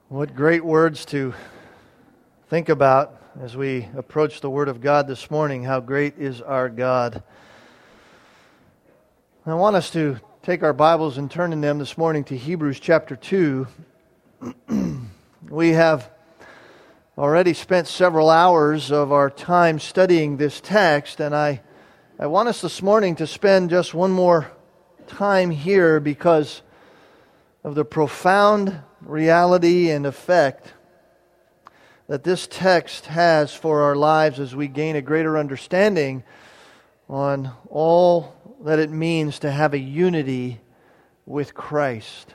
What great words to think about as we approach the Word of God this morning. How great is our God. I want us to take our Bibles and turn in them this morning to Hebrews chapter 2. We have already spent several hours of our time studying this text, and I want us this morning to spend just one more time here because of the profound reality and effect that this text has for our lives as we gain a greater understanding on all that it means to have a unity with Christ.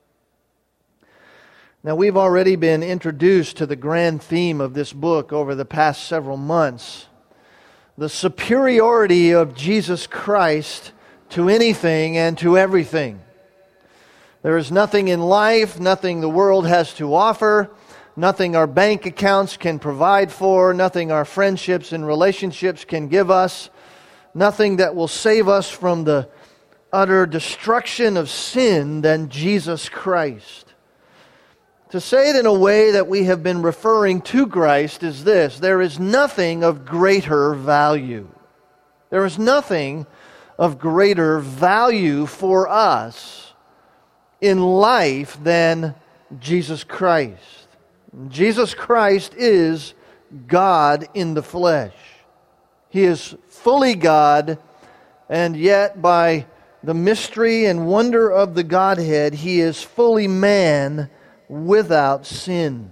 Now, we've already been introduced to the grand theme of this book over the past several months: the superiority of Jesus Christ to anything and to everything. There is nothing in life, nothing the world has to offer, nothing our bank accounts can provide for, nothing our friendships and relationships can give us, nothing that will save us from the utter destruction of sin than Jesus Christ. To say it in a way that we have been referring to Christ is this: there is nothing of greater value. There is nothing of greater value for us in life than Jesus Christ. Jesus Christ is God in the flesh. He is fully God, and yet by the mystery and wonder of the Godhead, He is fully man without sin.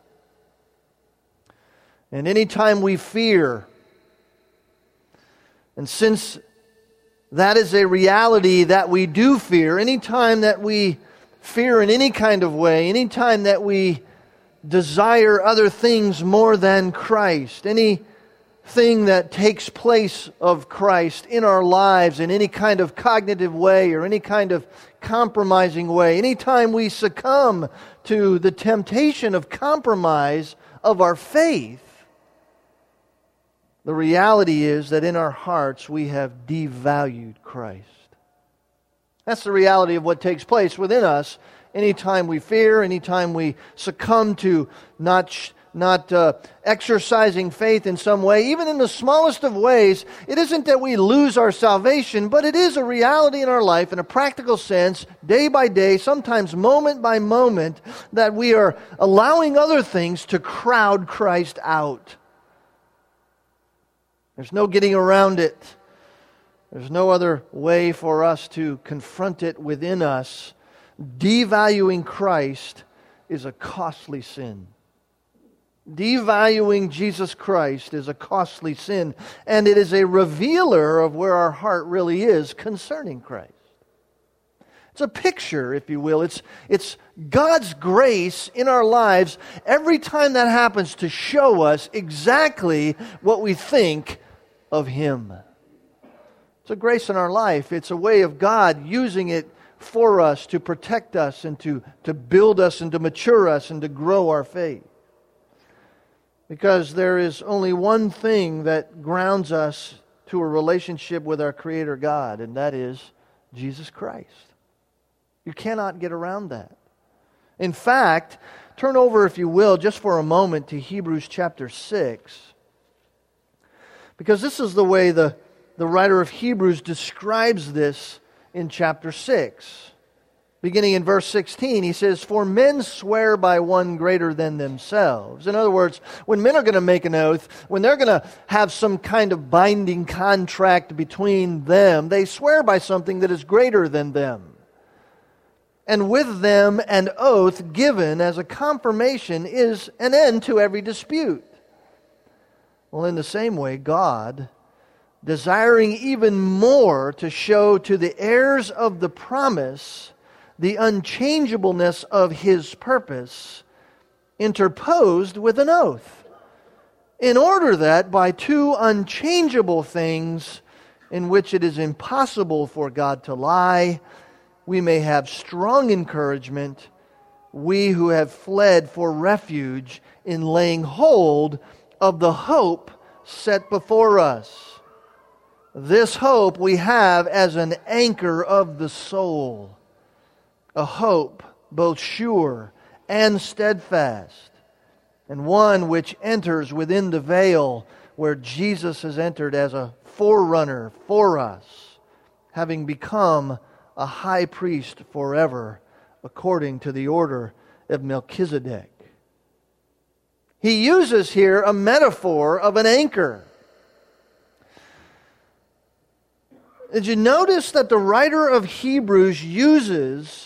And anytime we fear, and since that is a reality that we do fear, anytime that we fear in any kind of way, anytime that we desire other things more than Christ, anything that takes place of Christ in our lives in any kind of cognitive way or any kind of compromising way, anytime we succumb to the temptation of compromise of our faith, the reality is that in our hearts we have devalued Christ. That's the reality of what takes place within us anytime we fear, anytime we succumb to not exercising faith in some way. Even in the smallest of ways, it isn't that we lose our salvation, but it is a reality in our life in a practical sense, day by day, sometimes moment by moment, that we are allowing other things to crowd Christ out. There's no getting around it. There's no other way for us to confront it within us. Devaluing Christ is a costly sin. Devaluing Jesus Christ is a costly sin, and it is a revealer of where our heart really is concerning Christ. It's a picture, if you will. It's God's grace in our lives every time that happens to show us exactly what we think of Him. It's a grace in our life. It's a way of God using it for us to protect us and to build us and to mature us and to grow our faith. Because there is only one thing that grounds us to a relationship with our Creator God, and that is Jesus Christ. You cannot get around that. In fact, turn over, if you will, just for a moment to Hebrews chapter 6. Because this is the way the writer of Hebrews describes this in chapter 6. Beginning in verse 16, he says, "For men swear by one greater than themselves." In other words, when men are going to make an oath, when they're going to have some kind of binding contract between them, they swear by something that is greater than them. And with them an oath given as a confirmation is an end to every dispute. Well, in the same way, God, desiring even more to show to the heirs of the promise the unchangeableness of His purpose, interposed with an oath, in order that by two unchangeable things in which it is impossible for God to lie, we may have strong encouragement, we who have fled for refuge in laying hold of the hope set before us. This hope we have as an anchor of the soul, a hope both sure and steadfast, and one which enters within the veil where Jesus has entered as a forerunner for us, having become a high priest forever, according to the order of Melchizedek. He uses here a metaphor of an anchor. Did you notice that the writer of Hebrews uses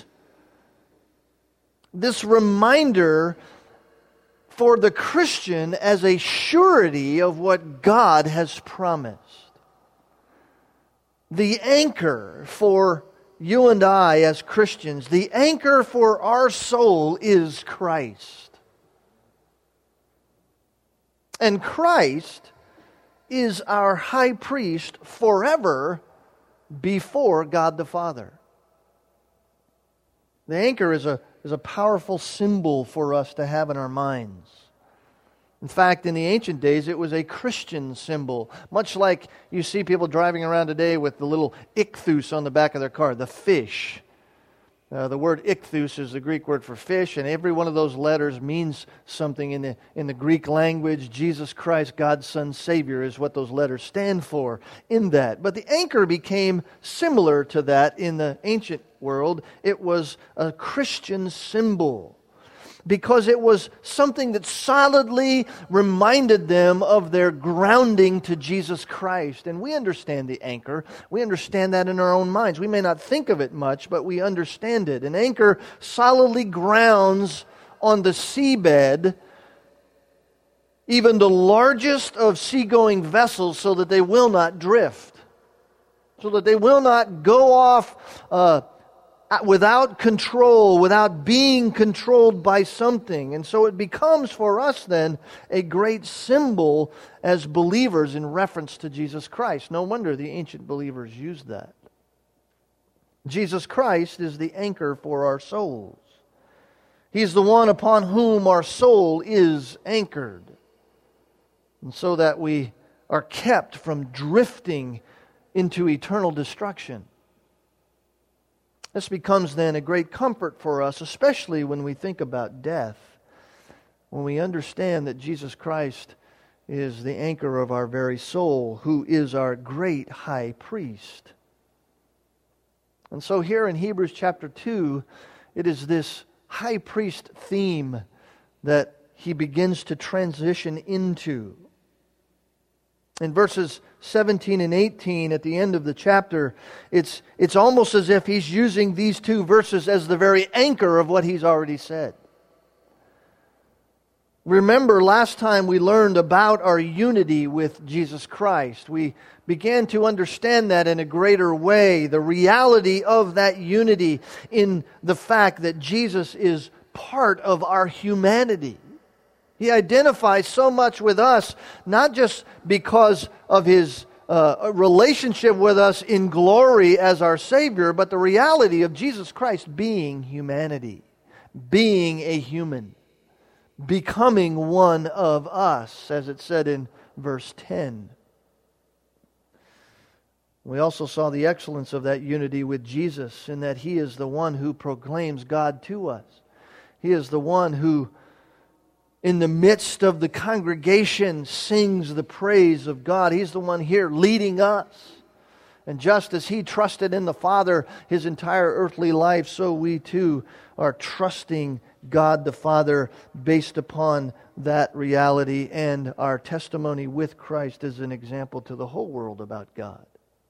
this reminder for the Christian as a surety of what God has promised? The anchor for you and I as Christians, the anchor for our soul is Christ. And Christ is our high priest forever before God the Father. The anchor is a powerful symbol for us to have in our minds. In fact, in the ancient days, it was a Christian symbol, much like you see people driving around today with the little ichthus on the back of their car, the fish. The word ichthus is the Greek word for fish, and every one of those letters means something in the Greek language. Jesus Christ, God's Son, Savior, is what those letters stand for in that. But the anchor became similar to that in the ancient world. It was a Christian symbol, because it was something that solidly reminded them of their grounding to Jesus Christ. And we understand the anchor. We understand that in our own minds. We may not think of it much, but we understand it. An anchor solidly grounds on the seabed even the largest of seagoing vessels so that they will not drift, so that they will not go off without control, without being controlled by something. And so it becomes for us then a great symbol as believers in reference to Jesus Christ. No wonder the ancient believers used that. Jesus Christ is the anchor for our souls. He's the one upon whom our soul is anchored, and so that we are kept from drifting into eternal destruction. This becomes then a great comfort for us, especially when we think about death, when we understand that Jesus Christ is the anchor of our very soul, who is our great high priest. And so here in Hebrews chapter 2, it is this high priest theme that he begins to transition into. In verses 17 and 18 at the end of the chapter, it's almost as if he's using these two verses as the very anchor of what he's already said. Remember, last time we learned about our unity with Jesus Christ. We began to understand that in a greater way, the reality of that unity in the fact that Jesus is part of our humanity. He identifies so much with us, not just because of His relationship with us in glory as our Savior, but the reality of Jesus Christ being humanity, being a human, becoming one of us, as it said in verse 10. We also saw the excellence of that unity with Jesus in that He is the one who proclaims God to us. He is the one who, in the midst of the congregation, sings the praise of God. He's the one here leading us. And just as He trusted in the Father His entire earthly life, so we too are trusting God the Father based upon that reality. And our testimony with Christ is an example to the whole world about God.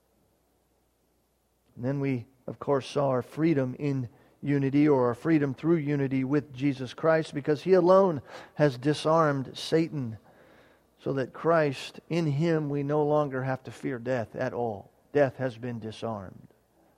And then we, of course, saw our freedom in unity, or our freedom through unity with Jesus Christ, because He alone has disarmed Satan, so that Christ, in Him, we no longer have to fear death at all. Death has been disarmed.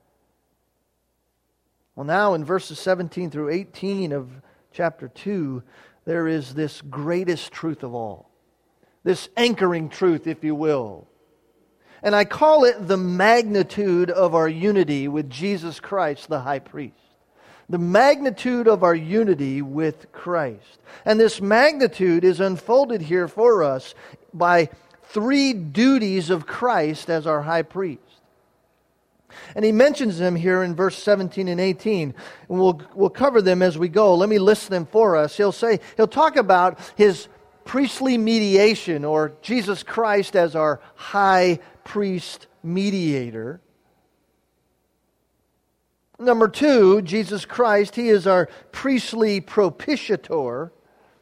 Well, now in verses 17 through 18 of chapter 2, there is this greatest truth of all. This anchoring truth, if you will. And I call it the magnitude of our unity with Jesus Christ, the high priest. The magnitude of our unity with Christ. And this magnitude is unfolded here for us by three duties of Christ as our high priest. And he mentions them here in verse 17 and 18. And we'll cover them as we go. Let me list them for us. He'll talk about his priestly mediation, or Jesus Christ as our high priest mediator. Number 2, Jesus Christ, he is our priestly propitiator.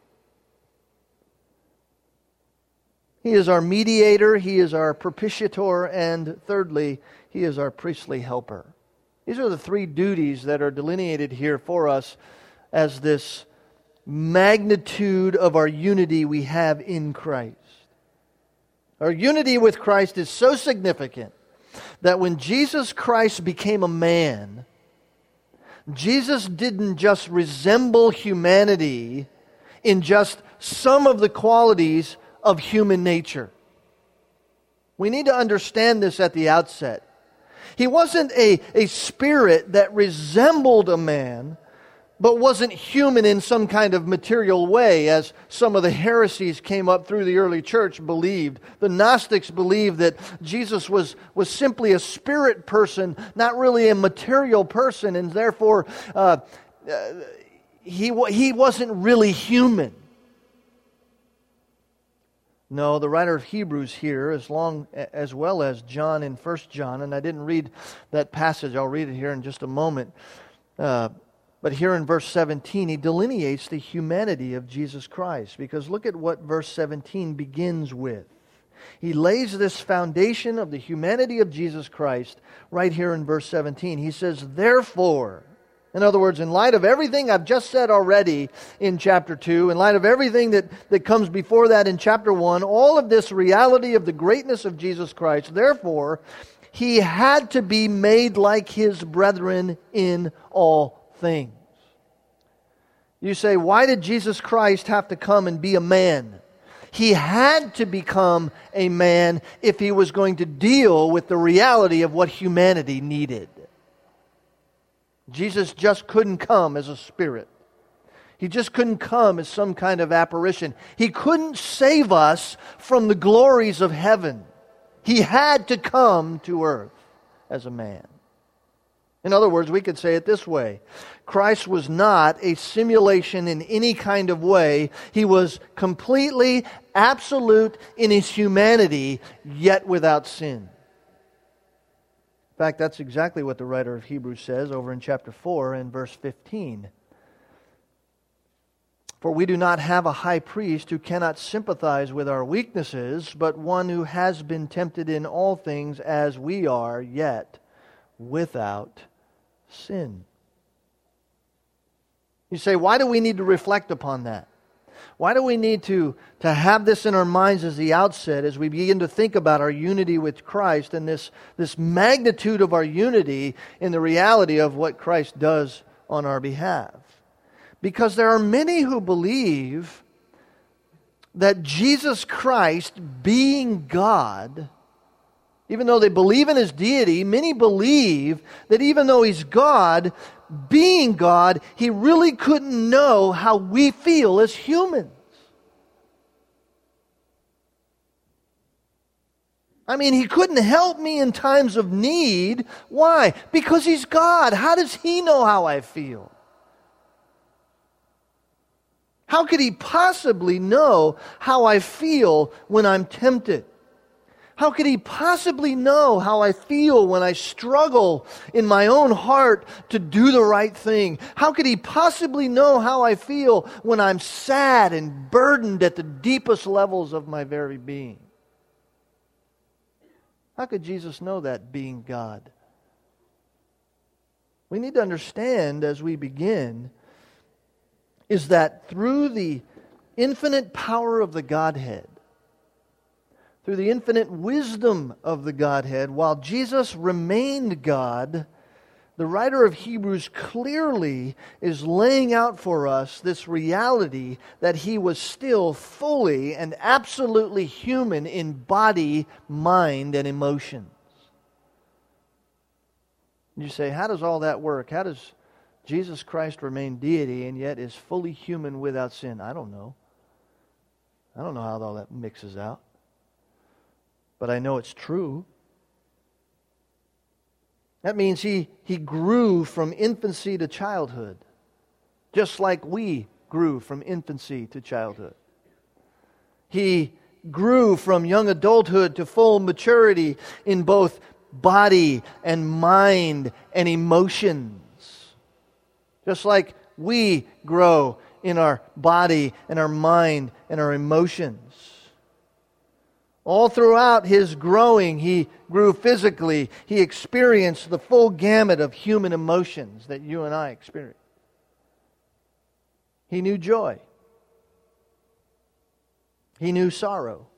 He is our mediator, he is our propitiator, and thirdly, he is our priestly helper. These are the 3 duties that are delineated here for us as this magnitude of our unity we have in Christ. Our unity with Christ is so significant that when Jesus Christ became a man, Jesus didn't just resemble humanity in just some of the qualities of human nature. We need to understand this at the outset. He wasn't a spirit that resembled a man, but wasn't human in some kind of material way, as some of the heresies came up through the early church believed. The Gnostics believed that Jesus was simply a spirit person, not really a material person, and therefore he wasn't really human. No, the writer of Hebrews here, as well as John in 1 John, and I didn't read that passage, I'll read it here in just a moment. But here in verse 17, he delineates the humanity of Jesus Christ. Because look at what verse 17 begins with. He lays this foundation of the humanity of Jesus Christ right here in verse 17. He says, therefore, in other words, in light of everything I've just said already in chapter 2, in light of everything that comes before that in chapter 1, all of this reality of the greatness of Jesus Christ, therefore, he had to be made like his brethren in all things. You say, why did Jesus Christ have to come and be a man? He had to become a man if he was going to deal with the reality of what humanity needed. Jesus just couldn't come as a spirit. He just couldn't come as some kind of apparition. He couldn't save us from the glories of heaven. He had to come to earth as a man. In other words, we could say it this way. Christ was not a simulation in any kind of way. He was completely absolute in his humanity, yet without sin. In fact, that's exactly what the writer of Hebrews says over in chapter 4 and verse 15. For we do not have a high priest who cannot sympathize with our weaknesses, but one who has been tempted in all things as we are, yet without sin. You say, why do we need to reflect upon that? Why do we need to have this in our minds as the outset as we begin to think about our unity with Christ and this magnitude of our unity in the reality of what Christ does on our behalf? Because there are many who believe that Jesus Christ, being God, even though they believe in His deity, many believe that even though He's God, being God, He really couldn't know how we feel as humans. I mean, He couldn't help me in times of need. Why? Because He's God. How does He know how I feel? How could He possibly know how I feel when I'm tempted? How could He possibly know how I feel when I struggle in my own heart to do the right thing? How could He possibly know how I feel when I'm sad and burdened at the deepest levels of my very being? How could Jesus know that, being God? We need to understand as we begin is that through the infinite power of the Godhead, through the infinite wisdom of the Godhead, while Jesus remained God, the writer of Hebrews clearly is laying out for us this reality that He was still fully and absolutely human in body, mind, and emotions. You say, how does all that work? How does Jesus Christ remain deity and yet is fully human without sin? I don't know. I don't know how all that mixes out. But I know it's true. That means he grew from infancy to childhood, just like we grew from infancy to childhood. He grew from young adulthood to full maturity in both body and mind and emotions. Just like we grow in our body and our mind and our emotions. All throughout his growing, he grew physically. He experienced the full gamut of human emotions that you and I experience. He knew joy. He knew sorrow.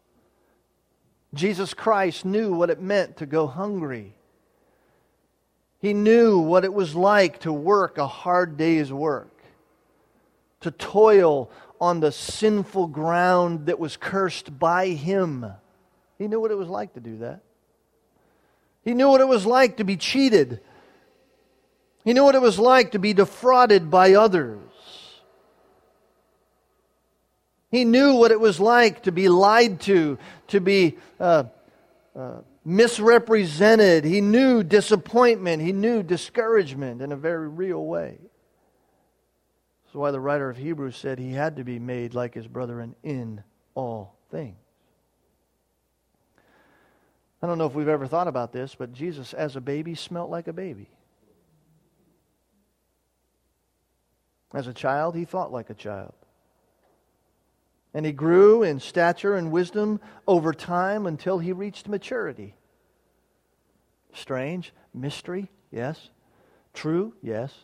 Jesus Christ knew what it meant to go hungry. He knew what it was like to work a hard day's work, to toil on the sinful ground that was cursed by Him. He knew what it was like to do that. He knew what it was like to be cheated. He knew what it was like to be defrauded by others. He knew what it was like to be lied to be misrepresented. He knew disappointment. He knew discouragement in a very real way. That's why the writer of Hebrews said he had to be made like his brethren in all things. I don't know if we've ever thought about this, but Jesus as a baby smelt like a baby. As a child, He thought like a child. And He grew in stature and wisdom over time until He reached maturity. Strange? Mystery? Yes. True? Yes.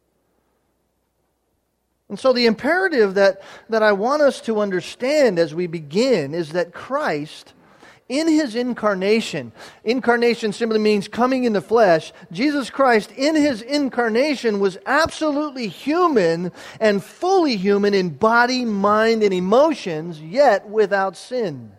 And so the imperative that I want us to understand as we begin is that Christ, in His incarnation simply means coming in the flesh. Jesus Christ, in His incarnation, was absolutely human and fully human in body, mind, and emotions, yet without sin.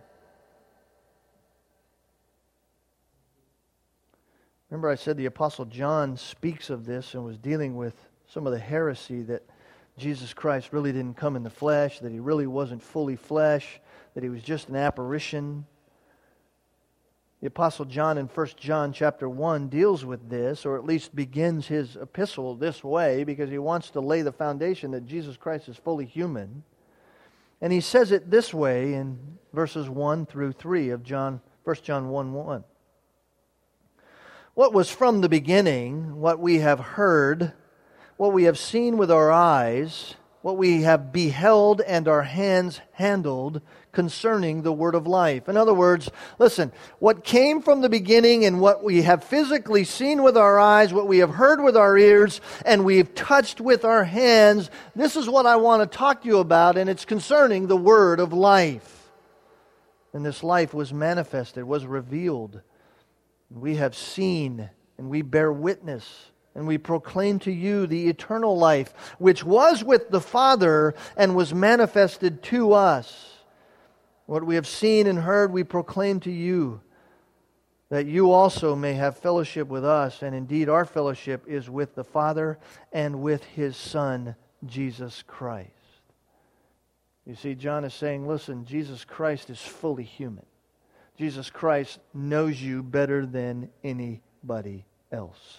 Remember I said the Apostle John speaks of this and was dealing with some of the heresy that Jesus Christ really didn't come in the flesh, that He really wasn't fully flesh, that He was just an apparition. The Apostle John in 1 John chapter 1 deals with this, or at least begins his epistle this way, because he wants to lay the foundation that Jesus Christ is fully human. And he says it this way in verses 1 through 3 of 1 John 1:1. What was from the beginning, what we have heard, what we have seen with our eyes, what we have beheld and our hands handled concerning the word of life. In other words, listen, what came from the beginning and what we have physically seen with our eyes, what we have heard with our ears, and we've touched with our hands, this is what I want to talk to you about, and it's concerning the word of life. And this life was manifested, was revealed. We have seen, and we bear witness, and we proclaim to you the eternal life, which was with the Father and was manifested to us. What we have seen and heard, we proclaim to you, that you also may have fellowship with us. And indeed, our fellowship is with the Father and with His Son, Jesus Christ. You see, John is saying, listen, Jesus Christ is fully human. Jesus Christ knows you better than anybody else.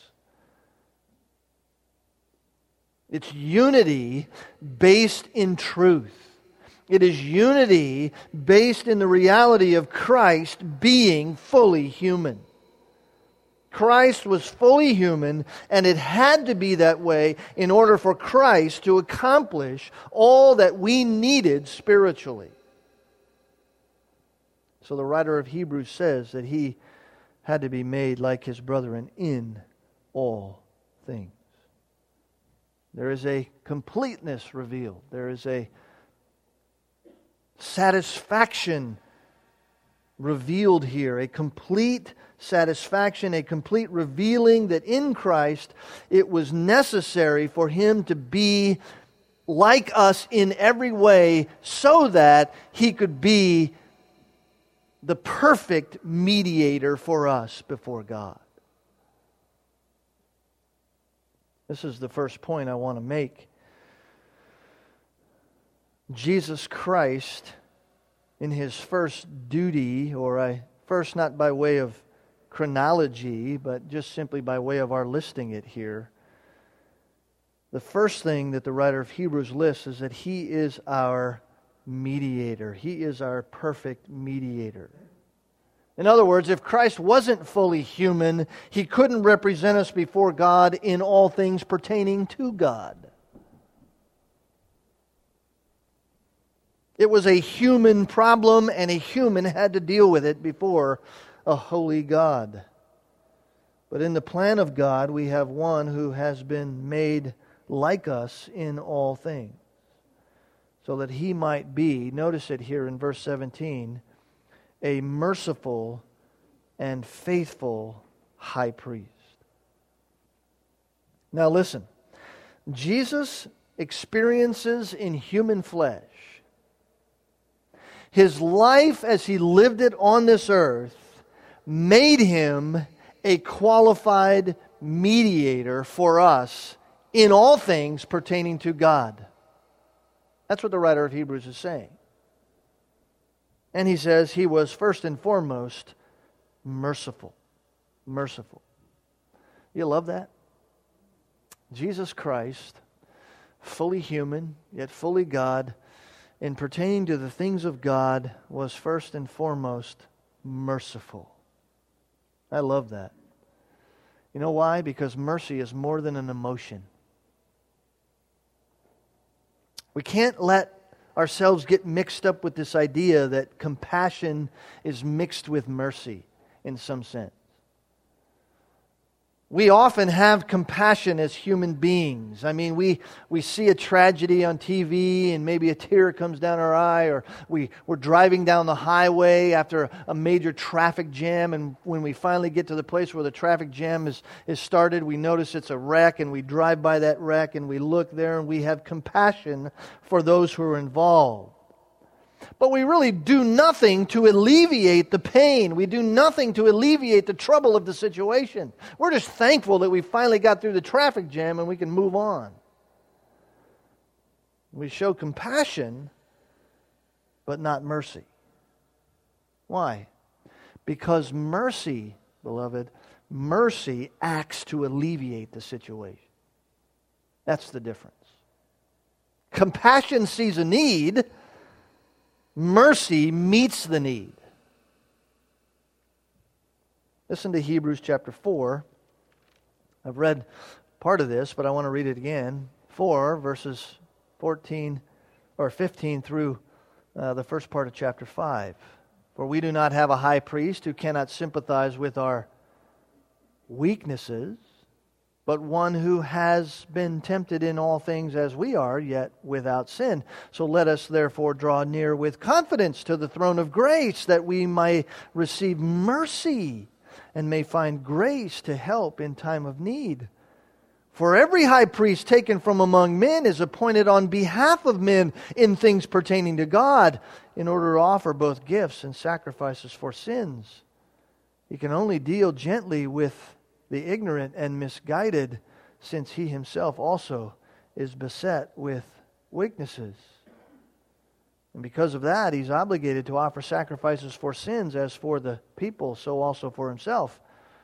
It's unity based in truth. It is unity based in the reality of Christ being fully human. Christ was fully human, and it had to be that way in order for Christ to accomplish all that we needed spiritually. So the writer of Hebrews says that He had to be made like His brethren in all things. There is a completeness revealed. There is a satisfaction revealed here. A complete satisfaction, a complete revealing that in Christ it was necessary for Him to be like us in every way so that He could be the perfect mediator for us before God. This is the first point I want to make. Jesus Christ, in His first duty, first not by way of chronology, but just simply by way of our listing it here. The first thing that the writer of Hebrews lists is that He is our mediator. He is our perfect mediator. In other words, if Christ wasn't fully human, He couldn't represent us before God in all things pertaining to God. It was a human problem, and a human had to deal with it before a holy God. But in the plan of God, we have one who has been made like us in all things, so that He might be, notice it here in verse 17, a merciful and faithful high priest. Now listen, Jesus experiences in human flesh His life as He lived it on this earth made Him a qualified mediator for us in all things pertaining to God. That's what the writer of Hebrews is saying. And he says He was first and foremost merciful. Merciful. You love that? Jesus Christ, fully human, yet fully God, in pertaining to the things of God, was first and foremost merciful. I love that. You know why? Because mercy is more than an emotion. We can't let ourselves get mixed up with this idea that compassion is mixed with mercy in some sense. We often have compassion as human beings. I mean, we see a tragedy on TV and maybe a tear comes down our eye, or we're driving down the highway after a major traffic jam, and when we finally get to the place where the traffic jam is started, we notice it's a wreck, and we drive by that wreck and we look there and we have compassion for those who are involved. But we really do nothing to alleviate the pain. We do nothing to alleviate the trouble of the situation. We're just thankful that we finally got through the traffic jam and we can move on. We show compassion, but not mercy. Why? Because mercy, beloved, mercy acts to alleviate the situation. That's the difference. Compassion sees a need. Mercy meets the need. Listen to Hebrews chapter 4. I've read part of this, but I want to read it again. 4 verses 14 or 15 through the first part of chapter 5. For we do not have a high priest who cannot sympathize with our weaknesses, but one who has been tempted in all things as we are, yet without sin. So let us therefore draw near with confidence to the throne of grace, that we may receive mercy and may find grace to help in time of need. For every high priest taken from among men is appointed on behalf of men in things pertaining to God, in order to offer both gifts and sacrifices for sins. He can only deal gently with the ignorant and misguided, since He Himself also is beset with weaknesses. And because of that, He's obligated to offer sacrifices for sins, as for the people, so also for Himself.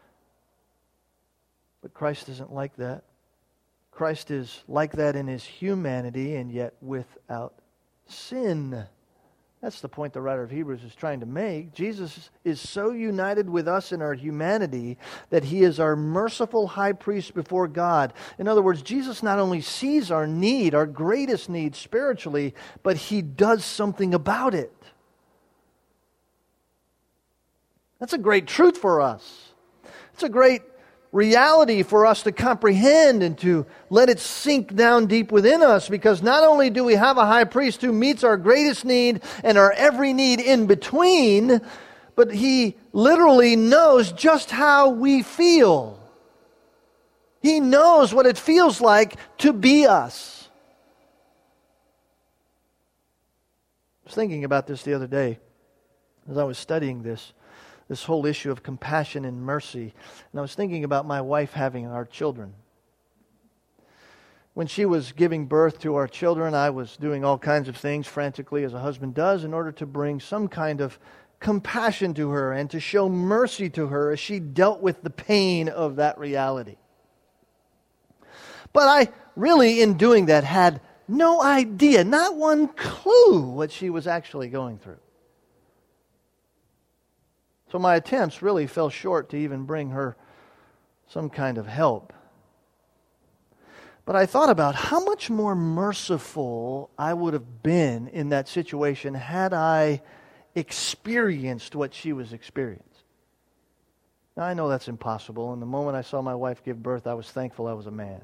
But Christ isn't like that. Christ is like that in His humanity, and yet without sin. That's the point the writer of Hebrews is trying to make. Jesus is so united with us in our humanity that He is our merciful high priest before God. In other words, Jesus not only sees our need, our greatest need spiritually, but He does something about it. That's a great truth for us. It's a great reality for us to comprehend and to let it sink down deep within us, because not only do we have a high priest who meets our greatest need and our every need in between, but He literally knows just how we feel. He knows what it feels like to be us. I was thinking about this the other day as I was studying this whole issue of compassion and mercy. And I was thinking about my wife having our children. When she was giving birth to our children, I was doing all kinds of things frantically, as a husband does, in order to bring some kind of compassion to her and to show mercy to her as she dealt with the pain of that reality. But I really, in doing that, had no idea, not one clue what she was actually going through. So my attempts really fell short to even bring her some kind of help. But I thought about how much more merciful I would have been in that situation had I experienced what she was experiencing. Now, I know that's impossible, and the moment I saw my wife give birth, I was thankful I was a man.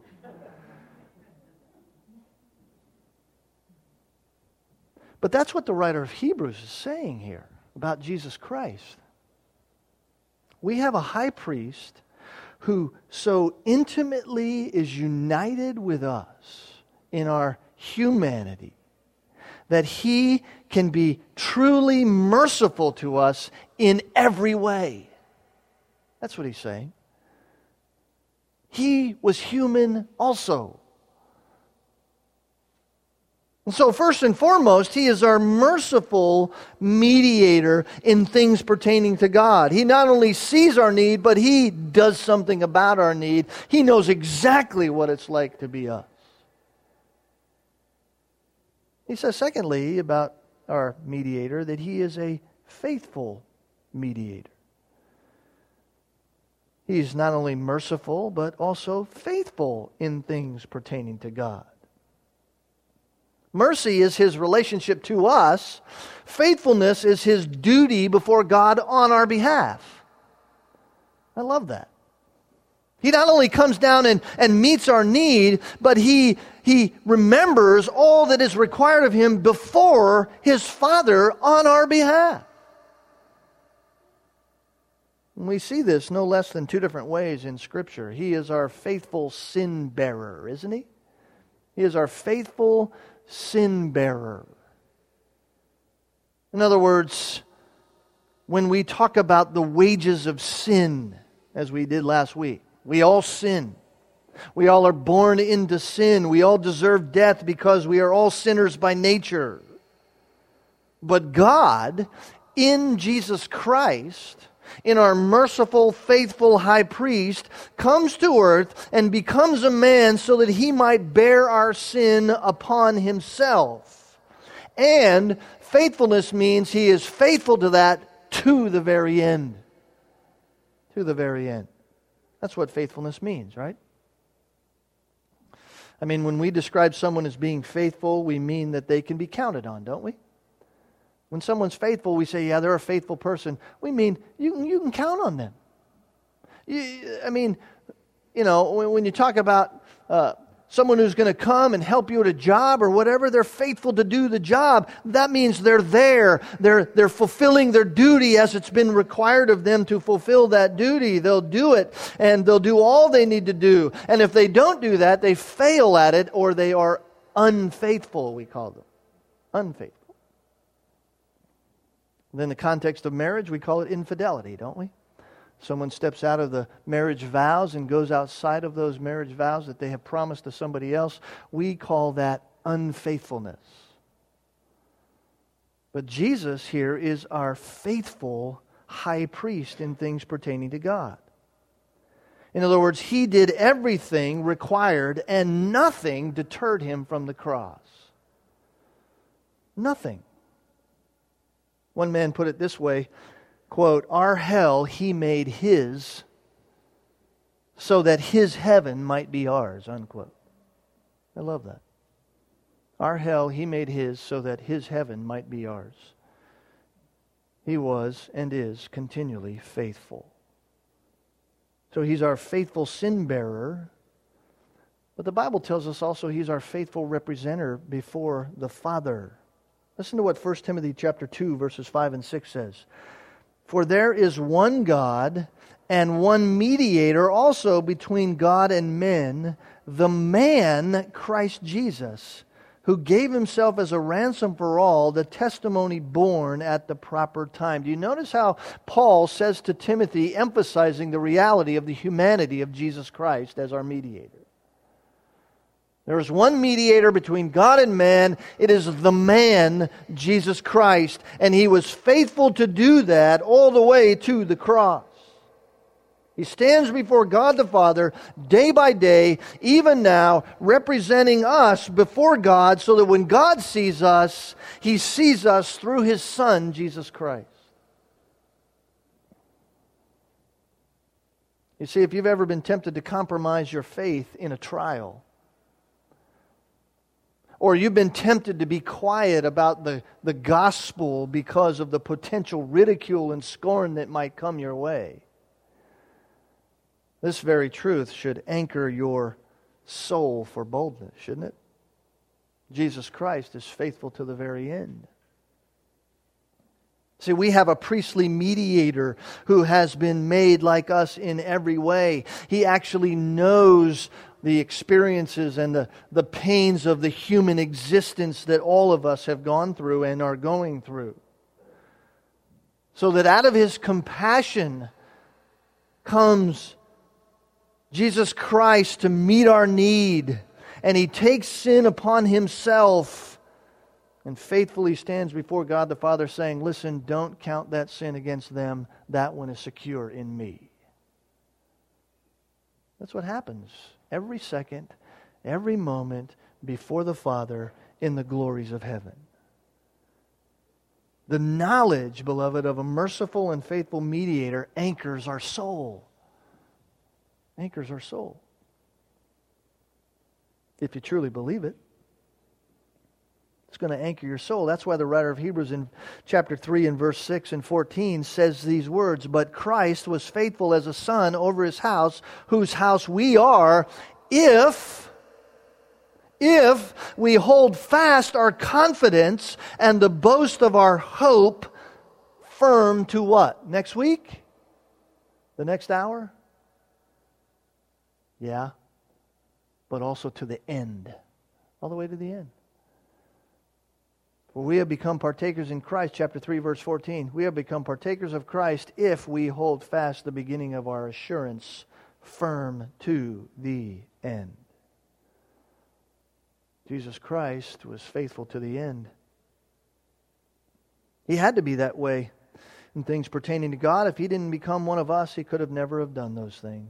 But that's what the writer of Hebrews is saying here about Jesus Christ. We have a high priest who so intimately is united with us in our humanity that he can be truly merciful to us in every way. That's what he's saying. He was human also. And so first and foremost, he is our merciful mediator in things pertaining to God. He not only sees our need, but he does something about our need. He knows exactly what it's like to be us. He says, secondly, about our mediator, that he is a faithful mediator. He's not only merciful, but also faithful in things pertaining to God. Mercy is his relationship to us. Faithfulness is his duty before God on our behalf. I love that. He not only comes down and meets our need, but he remembers all that is required of him before his Father on our behalf. And we see this no less than two different ways in Scripture. He is our faithful sin bearer, isn't he? He is our faithful sin bearer. In other words, when we talk about the wages of sin, as we did last week, we all sin. We all are born into sin. We all deserve death because we are all sinners by nature. But God, in Jesus Christ, in our merciful, faithful high priest, comes to earth and becomes a man so that he might bear our sin upon himself. And faithfulness means he is faithful to that to the very end. To the very end. That's what faithfulness means, right? I mean, when we describe someone as being faithful, we mean that they can be counted on, don't we? When someone's faithful, we say, yeah, they're a faithful person. We mean you can count on them. When you talk about someone who's going to come and help you at a job or whatever, they're faithful to do the job. That means they're there. They're fulfilling their duty as it's been required of them to fulfill that duty. They'll do it, and they'll do all they need to do. And if they don't do that, they fail at it, or they are unfaithful, we call them. Unfaithful. In the context of marriage, we call it infidelity, don't we? Someone steps out of the marriage vows and goes outside of those marriage vows that they have promised to somebody else. We call that unfaithfulness. But Jesus here is our faithful high priest in things pertaining to God. In other words, he did everything required and nothing deterred him from the cross. Nothing. One man put it this way, quote, "Our hell he made his so that his heaven might be ours," unquote. I love that. Our hell he made his so that his heaven might be ours. He was and is continually faithful. So he's our faithful sin bearer, but the Bible tells us also he's our faithful representative before the Father. Listen to what 1 Timothy chapter 2, verses 5 and 6 says. "For there is one God and one mediator also between God and men, the man Christ Jesus, who gave himself as a ransom for all, the testimony born at the proper time." Do you notice how Paul says to Timothy, emphasizing the reality of the humanity of Jesus Christ as our mediator? There is one mediator between God and man. It is the man, Jesus Christ. And He was faithful to do that all the way to the cross. He stands before God the Father day by day, even now, representing us before God, so that when God sees us, He sees us through His Son, Jesus Christ. You see, if you've ever been tempted to compromise your faith in a trial, or you've been tempted to be quiet about the gospel because of the potential ridicule and scorn that might come your way, this very truth should anchor your soul for boldness, shouldn't it? Jesus Christ is faithful to the very end. See, we have a priestly mediator who has been made like us in every way. He actually knows the experiences and the pains of the human existence that all of us have gone through and are going through. So that out of His compassion comes Jesus Christ to meet our need. And He takes sin upon Himself and faithfully stands before God the Father saying, listen, don't count that sin against them. That one is secure in Me. That's what happens every second, every moment before the Father in the glories of heaven. The knowledge, beloved, of a merciful and faithful mediator anchors our soul. Anchors our soul. If you truly believe it, it's going to anchor your soul. That's why the writer of Hebrews in chapter 3 and verse 6 and 14 says these words, "But Christ was faithful as a son over His house, whose house we are, if we hold fast our confidence and the boast of our hope firm to" what? Next week? The next hour? Yeah. But also to the end. All the way to the end. For we have become partakers in Christ, chapter 3, verse 14. We have become partakers of Christ if we hold fast the beginning of our assurance firm to the end. Jesus Christ was faithful to the end. He had to be that way in things pertaining to God. If He didn't become one of us, He could have never have done those things.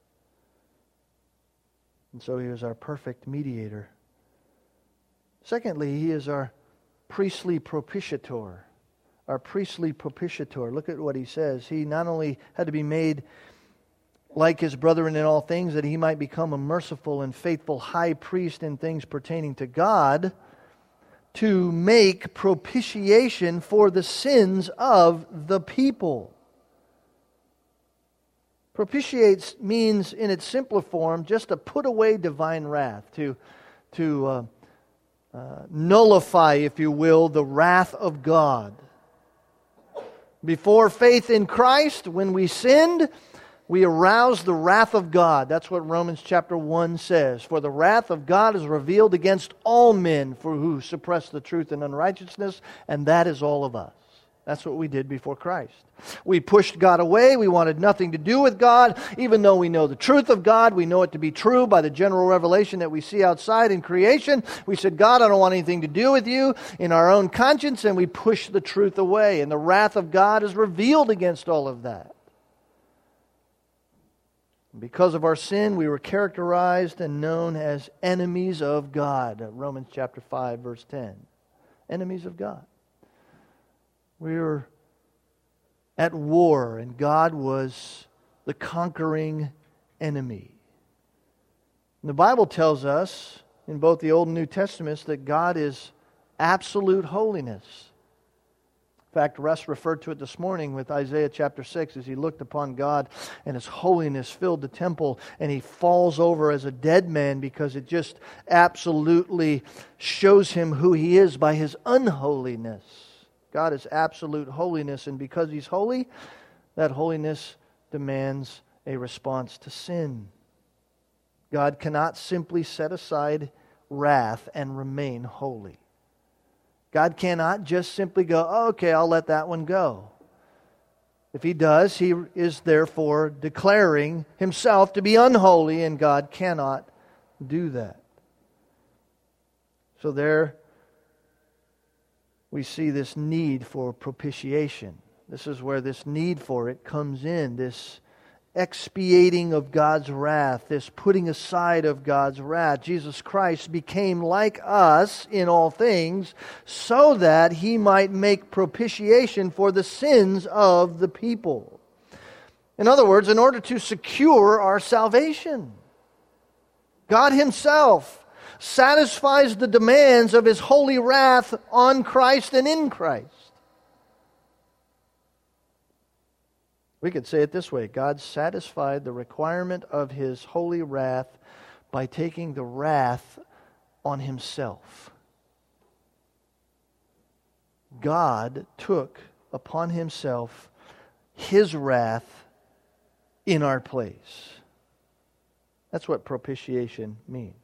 And so He is our perfect mediator. Secondly, He is our priestly propitiator. Our priestly propitiator. Look at what He says. He not only had to be made like His brethren in all things, that He might become a merciful and faithful high priest in things pertaining to God, to make propitiation for the sins of the people. Propitiates means, in its simpler form, just to put away divine wrath, to nullify, if you will, the wrath of God. Before faith in Christ, when we sinned, we aroused the wrath of God. That's what Romans chapter 1 says. For the wrath of God is revealed against all men for who suppress the truth in unrighteousness, and that is all of us. That's what we did before Christ. We pushed God away. We wanted nothing to do with God. Even though we know the truth of God, we know it to be true by the general revelation that we see outside in creation. We said, God, I don't want anything to do with you, in our own conscience, and we pushed the truth away. And the wrath of God is revealed against all of that. Because of our sin, we were characterized and known as enemies of God. Romans chapter 5, verse 10. Enemies of God. We were at war, and God was the conquering enemy. And the Bible tells us, in both the Old and New Testaments, that God is absolute holiness. In fact, Russ referred to it this morning with Isaiah chapter 6 as he looked upon God and His holiness filled the temple, and he falls over as a dead man because it just absolutely shows him who He is by His unholiness. God is absolute holiness, and because He's holy, that holiness demands a response to sin. God cannot simply set aside wrath and remain holy. God cannot just simply go, oh, okay, I'll let that one go. If He does, He is therefore declaring Himself to be unholy, and God cannot do that. So there we see this need for propitiation. This is where this need for it comes in, this expiating of God's wrath, this putting aside of God's wrath. Jesus Christ became like us in all things so that He might make propitiation for the sins of the people. In other words, in order to secure our salvation, God Himself satisfies the demands of His holy wrath on Christ and in Christ. We could say it this way: God satisfied the requirement of His holy wrath by taking the wrath on Himself. God took upon Himself His wrath in our place. That's what propitiation means.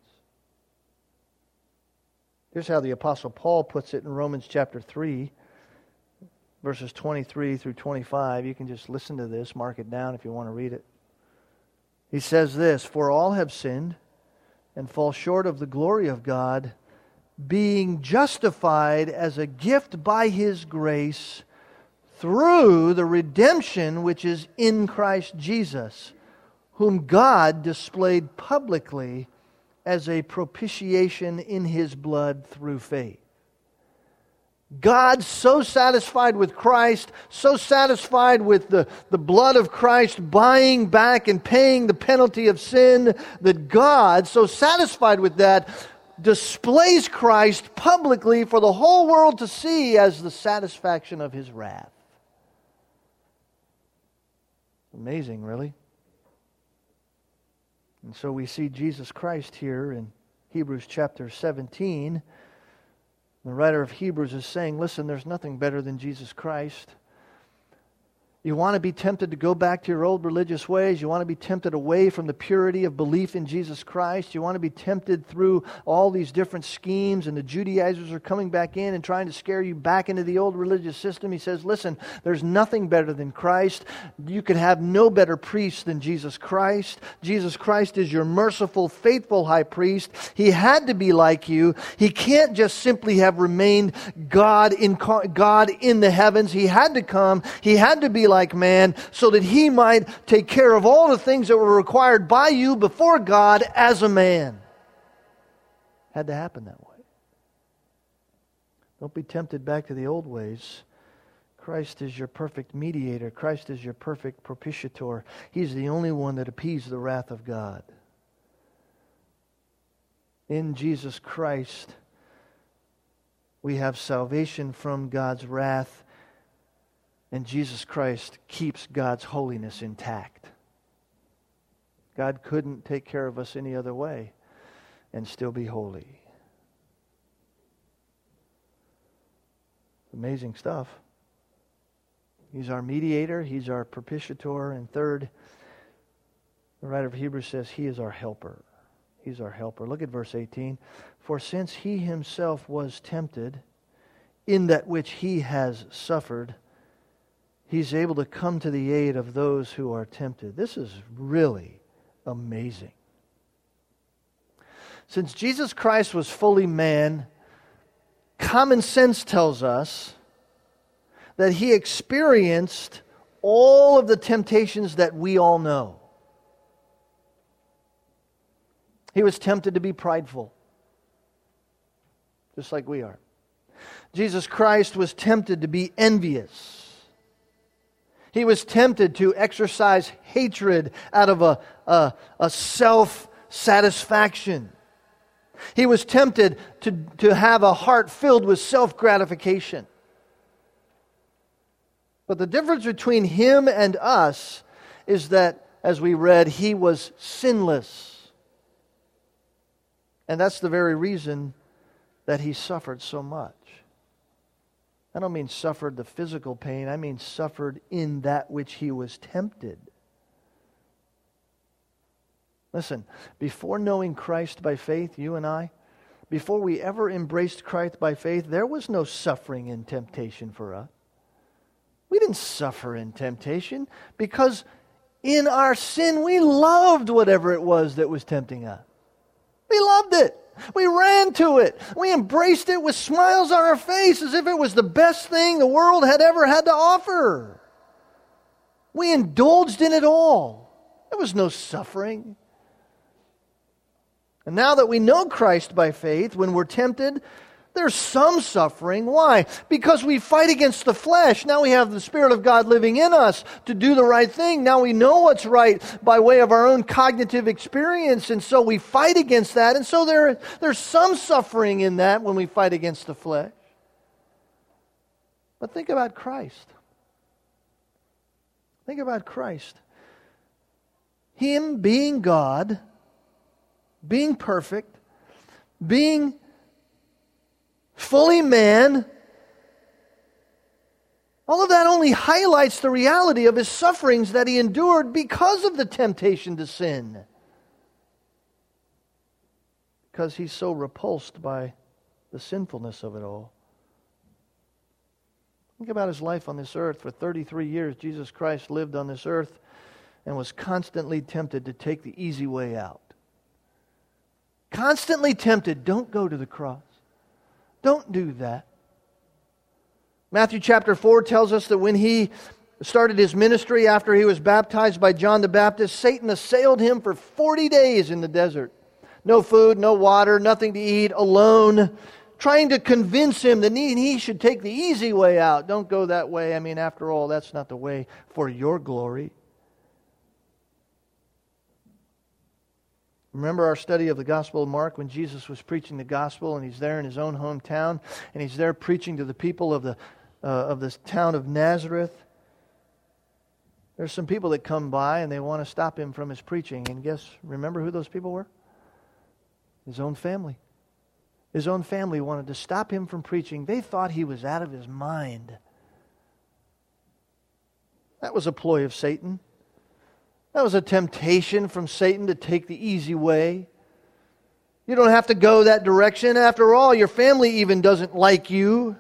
Here's how the Apostle Paul puts it in Romans chapter 3. Verses 23 through 25. You can just listen to this, mark it down if you want to read it. He says this: "For all have sinned and fall short of the glory of God, being justified as a gift by His grace through the redemption which is in Christ Jesus, whom God displayed publicly as a propitiation in His blood through faith." God, so satisfied with Christ, so satisfied with the blood of Christ buying back and paying the penalty of sin, that God, so satisfied with that, displays Christ publicly for the whole world to see as the satisfaction of His wrath. Amazing, really. And so we see Jesus Christ here in Hebrews chapter 17. The writer of Hebrews is saying, listen, there's nothing better than Jesus Christ. You want to be tempted to go back to your old religious ways. You want to be tempted away from the purity of belief in Jesus Christ. You want to be tempted through all these different schemes, and the Judaizers are coming back in and trying to scare you back into the old religious system. He says, listen, there's nothing better than Christ. You could have no better priest than Jesus Christ. Jesus Christ is your merciful, faithful high priest. He had to be like you. He can't just simply have remained God in the heavens. He had to come. He had to be like man so that He might take care of all the things that were required by you before God as a man. Had to happen that way. Don't be tempted back to the old ways. Christ is your perfect mediator. Christ is your perfect propitiator. He's the only one that appeased the wrath of God. In Jesus Christ, we have salvation from God's wrath. And Jesus Christ keeps God's holiness intact. God couldn't take care of us any other way and still be holy. Amazing stuff. He's our mediator. He's our propitiator. And third, the writer of Hebrews says He is our helper. He's our helper. Look at verse 18. "For since He Himself was tempted in that which He has suffered, He's able to come to the aid of those who are tempted." This is really amazing. Since Jesus Christ was fully man, common sense tells us that He experienced all of the temptations that we all know. He was tempted to be prideful, just like we are. Jesus Christ was tempted to be envious. He was tempted to exercise hatred out of a self-satisfaction. He was tempted to have a heart filled with self-gratification. But the difference between Him and us is that, as we read, He was sinless. And that's the very reason that He suffered so much. I don't mean suffered the physical pain. I mean suffered in that which He was tempted. Listen, before knowing Christ by faith, you and I, before we ever embraced Christ by faith, there was no suffering and temptation for us. We didn't suffer in temptation because in our sin we loved whatever it was that was tempting us. We loved it. We ran to it. We embraced it with smiles on our face as if it was the best thing the world had ever had to offer. We indulged in it all. There was no suffering. And now that we know Christ by faith, when we're tempted, there's some suffering. Why? Because we fight against the flesh. Now we have the Spirit of God living in us to do the right thing. Now we know what's right by way of our own cognitive experience, and so we fight against that. And so there's some suffering in that when we fight against the flesh. But think about Christ. Think about Christ. Him being God, being perfect, being fully man, all of that only highlights the reality of his sufferings that he endured because of the temptation to sin. Because he's so repulsed by the sinfulness of it all. Think about his life on this earth. For 33 years, Jesus Christ lived on this earth and was constantly tempted to take the easy way out. Constantly tempted, don't go to the cross. Don't do that. Matthew chapter 4 tells us that when he started his ministry after he was baptized by John the Baptist, Satan assailed him for 40 days in the desert. No food, no water, nothing to eat, alone, trying to convince him that he should take the easy way out. Don't go that way. I mean, after all, that's not the way for your glory. Remember our study of the Gospel of Mark when Jesus was preaching the gospel, and he's there in his own hometown, and he's there preaching to the people of this town of Nazareth. There's some people that come by and they want to stop him from his preaching. And remember who those people were? His own family. His own family wanted to stop him from preaching. They thought he was out of his mind. That was a ploy of Satan. That was a temptation from Satan to take the easy way. You don't have to go that direction. After all, your family even doesn't like you.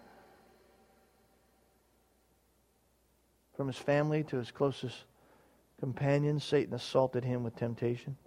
From his family to his closest companions, Satan assaulted him with temptation.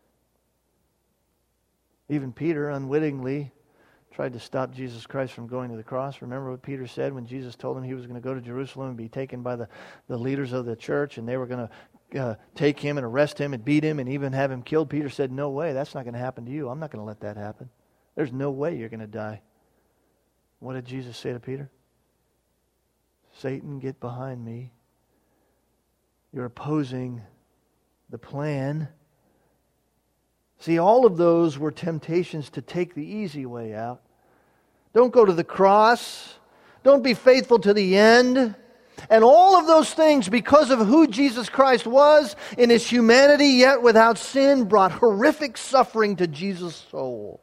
Even Peter unwittingly tried to stop Jesus Christ from going to the cross. Remember what Peter said when Jesus told him he was going to go to Jerusalem and be taken by the leaders of the church, and they were going to take him and arrest him and beat him and even have him killed. Peter said, "No way, that's not going to happen to you. I'm not going to let that happen. There's no way you're going to die." What did Jesus say to Peter? "Satan, get behind me. You're opposing the plan." See, all of those were temptations to take the easy way out. Don't go to the cross. Don't be faithful to the end. And all of those things, because of who Jesus Christ was in His humanity, yet without sin, brought horrific suffering to Jesus' soul.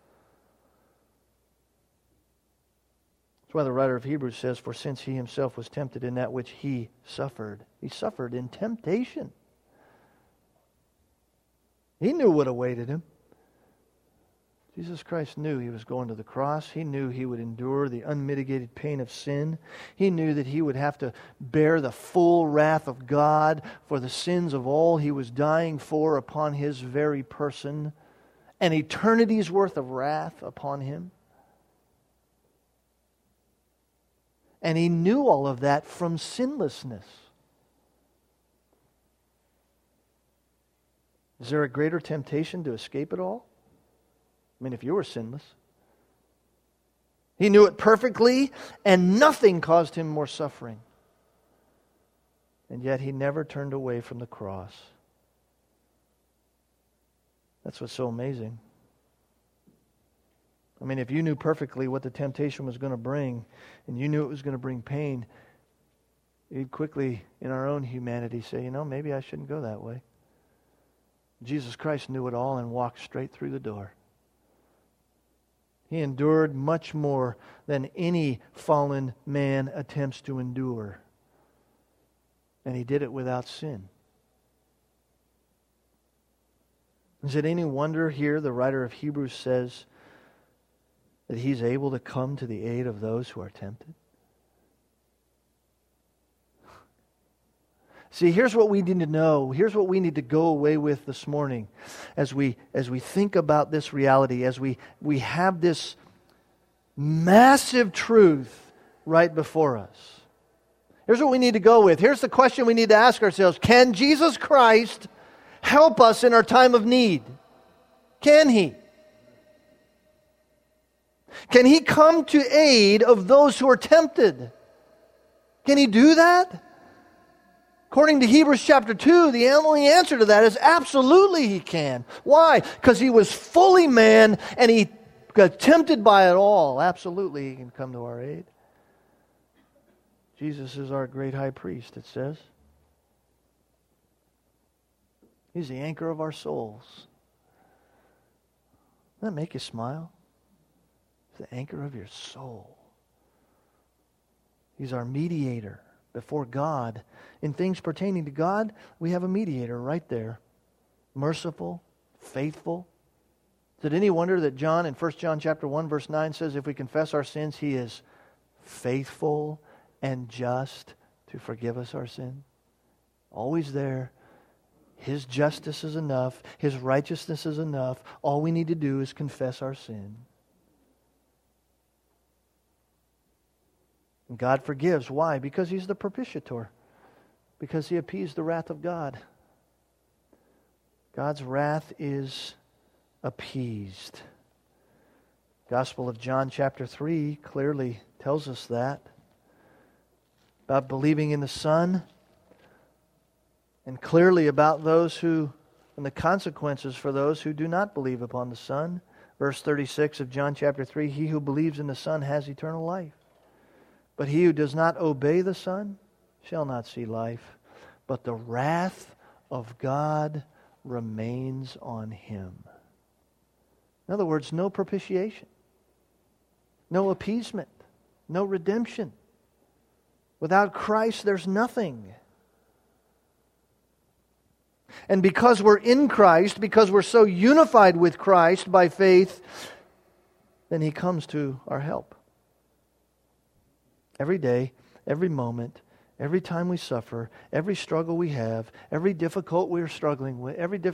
That's why the writer of Hebrews says, "For since He Himself was tempted in that which He suffered." He suffered in temptation. He knew what awaited Him. Jesus Christ knew He was going to the cross. He knew He would endure the unmitigated pain of sin. He knew that He would have to bear the full wrath of God for the sins of all He was dying for upon His very person, an eternity's worth of wrath upon Him. And He knew all of that from sinlessness. Is there a greater temptation to escape it all? I mean, if you were sinless. He knew it perfectly, and nothing caused Him more suffering. And yet He never turned away from the cross. That's what's so amazing. I mean, if you knew perfectly what the temptation was going to bring, and you knew it was going to bring pain, you'd quickly, in our own humanity, say, maybe I shouldn't go that way. Jesus Christ knew it all and walked straight through the door. He endured much more than any fallen man attempts to endure. And He did it without sin. Is it any wonder here the writer of Hebrews says that He's able to come to the aid of those who are tempted? See, here's what we need to know. Here's what we need to go away with this morning as we think about this reality, as we have this massive truth right before us. Here's what we need to go with. Here's the question we need to ask ourselves. Can Jesus Christ help us in our time of need? Can He? Can He come to aid of those who are tempted? Can He do that? According to Hebrews chapter 2, the only answer to that is absolutely He can. Why? Because He was fully man and He got tempted by it all. Absolutely He can come to our aid. Jesus is our great high priest, it says. He's the anchor of our souls. Doesn't that make you smile? He's the anchor of your soul. He's our mediator before God. In things pertaining to God, we have a mediator right there. Merciful, faithful. Is it any wonder that John in 1 John chapter 1 verse 9 says if we confess our sins, He is faithful and just to forgive us our sin? Always there. His justice is enough. His righteousness is enough. All we need to do is confess our sin. And God forgives. Why? Because He's the propitiator. Because He appeased the wrath of God. God's wrath is appeased. Gospel of John chapter 3 clearly tells us that. About believing in the Son. And clearly about those who, and the consequences for those who do not believe upon the Son. Verse 36 of John chapter 3, He who believes in the Son has eternal life. But he who does not obey the Son shall not see life, but the wrath of God remains on him. In other words, no propitiation, no appeasement, no redemption. Without Christ, there's nothing. And because we're in Christ, because we're so unified with Christ by faith, then He comes to our help. Every day, every moment, every time we suffer, every struggle we have, every difficulty we're struggling with,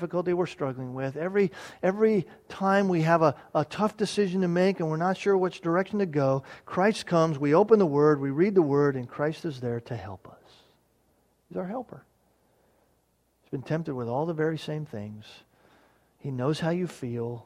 every time we have a tough decision to make and we're not sure which direction to go, Christ comes, we open the Word, we read the Word, and Christ is there to help us. He's our helper. He's been tempted with all the very same things. He knows how you feel.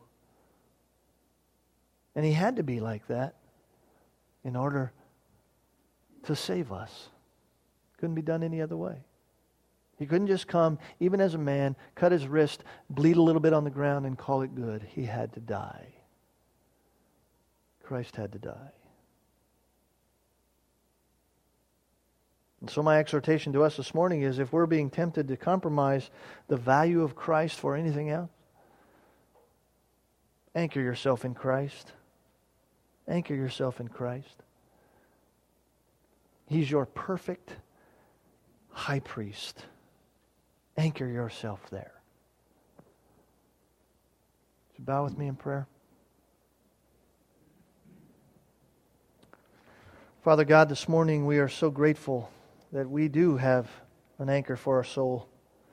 And He had to be like that in order to save us. Couldn't be done any other way. He couldn't just come, even as a man, cut His wrist, bleed a little bit on the ground, and call it good. He had to die. Christ had to die. And so my exhortation to us this morning is, if we're being tempted to compromise the value of Christ for anything else, anchor yourself in Christ. Anchor yourself in Christ. He's your perfect high priest. Anchor yourself there. Would you bow with me in prayer? Father God, this morning we are so grateful that we do have an anchor for our soul.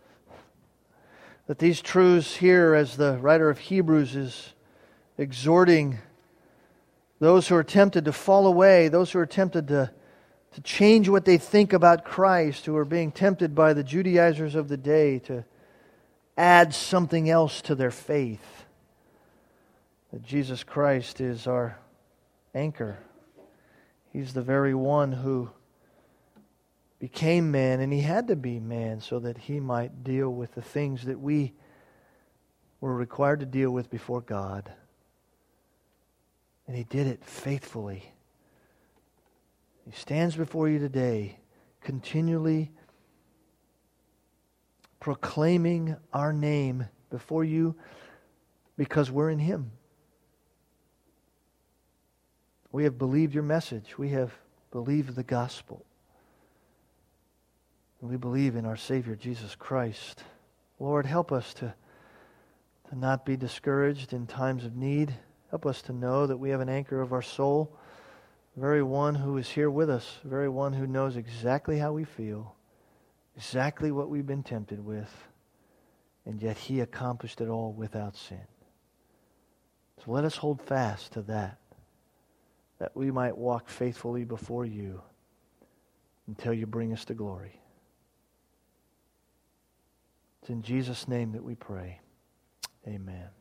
That these truths here, as the writer of Hebrews is exhorting those who are tempted to fall away, those who are tempted to change what they think about Christ, who are being tempted by the Judaizers of the day to add something else to their faith. That Jesus Christ is our anchor. He's the very one who became man, and He had to be man so that He might deal with the things that we were required to deal with before God. And He did it faithfully. He stands before you today, continually proclaiming our name before you because we're in Him. We have believed your message. We have believed the gospel. And we believe in our Savior, Jesus Christ. Lord, help us to not be discouraged in times of need. Help us to know that we have an anchor of our soul, the very one who is here with us, the very one who knows exactly how we feel, exactly what we've been tempted with, and yet He accomplished it all without sin. So let us hold fast to that we might walk faithfully before You until You bring us to glory. It's in Jesus' name that we pray. Amen.